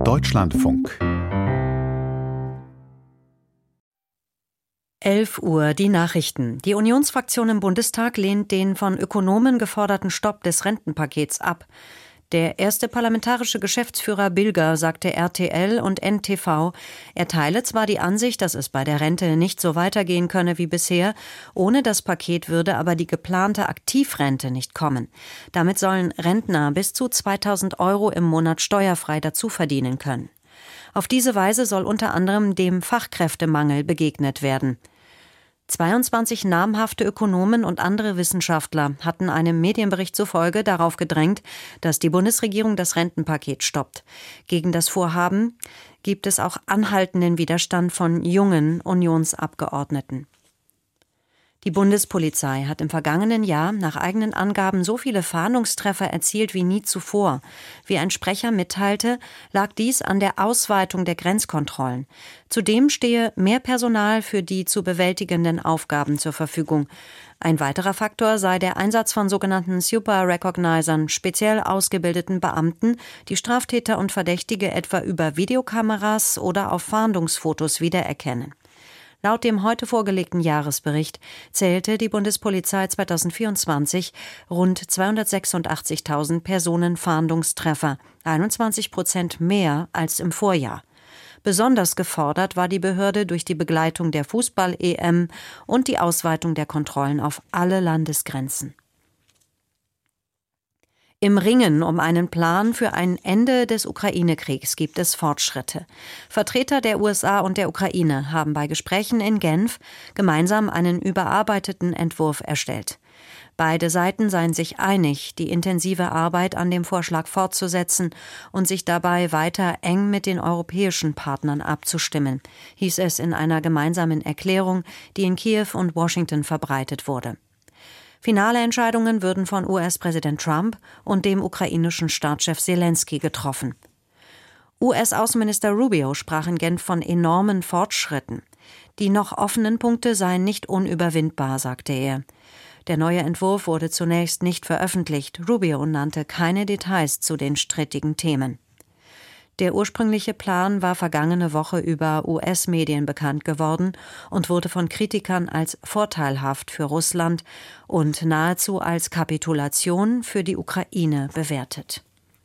Deutschlandfunk 11 Uhr, die Nachrichten. Die Unionsfraktion im Bundestag lehnt den von Ökonomen geforderten Stopp des Rentenpakets ab. Der erste parlamentarische Geschäftsführer Bilger sagte RTL und NTV, er teile zwar die Ansicht, dass es bei der Rente nicht so weitergehen könne wie bisher, ohne das Paket würde aber die geplante Aktivrente nicht kommen. Damit sollen Rentner bis zu 2.000 € im Monat steuerfrei dazu verdienen können. Auf diese Weise soll unter anderem dem Fachkräftemangel begegnet werden. 22 namhafte Ökonomen und andere Wissenschaftler hatten einem Medienbericht zufolge darauf gedrängt, dass die Bundesregierung das Rentenpaket stoppt. Gegen das Vorhaben gibt es auch anhaltenden Widerstand von jungen Unionsabgeordneten. Die Bundespolizei hat im vergangenen Jahr nach eigenen Angaben so viele Fahndungstreffer erzielt wie nie zuvor. Wie ein Sprecher mitteilte, lag dies an der Ausweitung der Grenzkontrollen. Zudem stehe mehr Personal für die zu bewältigenden Aufgaben zur Verfügung. Ein weiterer Faktor sei der Einsatz von sogenannten Super Recognizern, speziell ausgebildeten Beamten, die Straftäter und Verdächtige etwa über Videokameras oder auf Fahndungsfotos wiedererkennen. Laut dem heute vorgelegten Jahresbericht zählte die Bundespolizei 2024 rund 286.000 Personenfahndungstreffer, 21% mehr als im Vorjahr. Besonders gefordert war die Behörde durch die Begleitung der Fußball-EM und die Ausweitung der Kontrollen auf alle Landesgrenzen. Im Ringen um einen Plan für ein Ende des Ukraine-Kriegs gibt es Fortschritte. Vertreter der USA und der Ukraine haben bei Gesprächen in Genf gemeinsam einen überarbeiteten Entwurf erstellt. Beide Seiten seien sich einig, die intensive Arbeit an dem Vorschlag fortzusetzen und sich dabei weiter eng mit den europäischen Partnern abzustimmen, hieß es in einer gemeinsamen Erklärung, die in Kiew und Washington verbreitet wurde. Finale Entscheidungen würden von US-Präsident Trump und dem ukrainischen Staatschef Selenskyj getroffen. US-Außenminister Rubio sprach in Genf von enormen Fortschritten. Die noch offenen Punkte seien nicht unüberwindbar, sagte er. Der neue Entwurf wurde zunächst nicht veröffentlicht. Rubio nannte keine Details zu den strittigen Themen. Der ursprüngliche Plan war vergangene Woche über US-Medien bekannt geworden und wurde von Kritikern als vorteilhaft für Russland und nahezu als Kapitulation für die Ukraine bewertet.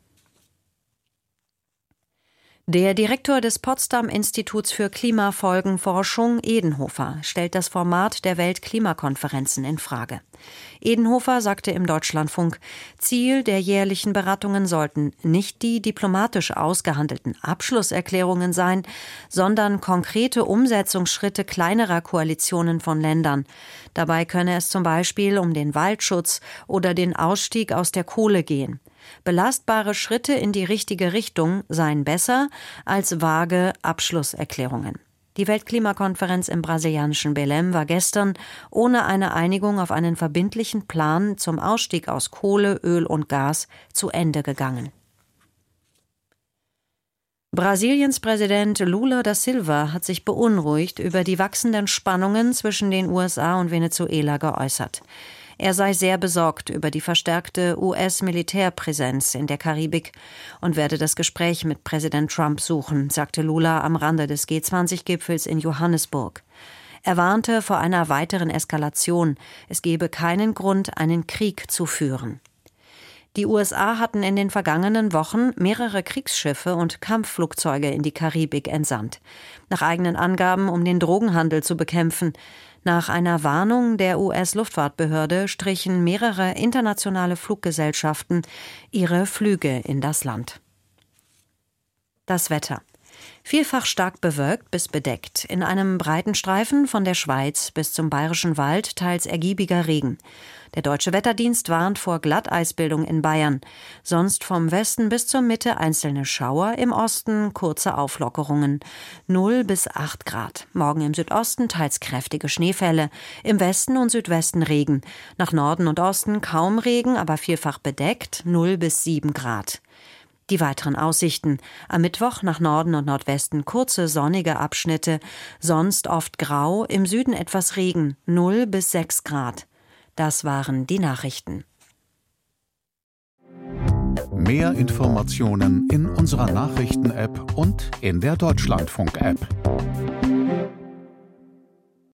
Der Direktor des Potsdam-Instituts für Klimafolgenforschung, Edenhofer, stellt das Format der Weltklimakonferenzen in Frage. Edenhofer sagte im Deutschlandfunk, Ziel der jährlichen Beratungen sollten nicht die diplomatisch ausgehandelten Abschlusserklärungen sein, sondern konkrete Umsetzungsschritte kleinerer Koalitionen von Ländern. Dabei könne es zum Beispiel um den Waldschutz oder den Ausstieg aus der Kohle gehen. Belastbare Schritte in die richtige Richtung seien besser als vage Abschlusserklärungen. Die Weltklimakonferenz im brasilianischen Belém war gestern ohne eine Einigung auf einen verbindlichen Plan zum Ausstieg aus Kohle, Öl und Gas zu Ende gegangen. Brasiliens Präsident Lula da Silva hat sich beunruhigt über die wachsenden Spannungen zwischen den USA und Venezuela geäußert. Er sei sehr besorgt über die verstärkte US-Militärpräsenz in der Karibik und werde das Gespräch mit Präsident Trump suchen, sagte Lula am Rande des G20-Gipfels in Johannesburg. Er warnte vor einer weiteren Eskalation. Es gebe keinen Grund, einen Krieg zu führen. Die USA hatten in den vergangenen Wochen mehrere Kriegsschiffe und Kampfflugzeuge in die Karibik entsandt. Nach eigenen Angaben, um den Drogenhandel zu bekämpfen. Nach einer Warnung der US-Luftfahrtbehörde strichen mehrere internationale Fluggesellschaften ihre Flüge in das Land. Das Wetter. Vielfach stark bewölkt bis bedeckt. In einem breiten Streifen von der Schweiz bis zum Bayerischen Wald teils ergiebiger Regen. Der Deutsche Wetterdienst warnt vor Glatteisbildung in Bayern. Sonst vom Westen bis zur Mitte einzelne Schauer, im Osten kurze Auflockerungen. 0 bis 8 Grad. Morgen im Südosten teils kräftige Schneefälle. Im Westen und Südwesten Regen. Nach Norden und Osten kaum Regen, aber vielfach bedeckt. 0 bis 7 Grad. Die weiteren Aussichten. Am Mittwoch nach Norden und Nordwesten kurze sonnige Abschnitte, sonst oft grau, im Süden etwas Regen, 0 bis 6 Grad. Das waren die Nachrichten. Mehr Informationen in unserer Nachrichten-App und in der Deutschlandfunk-App.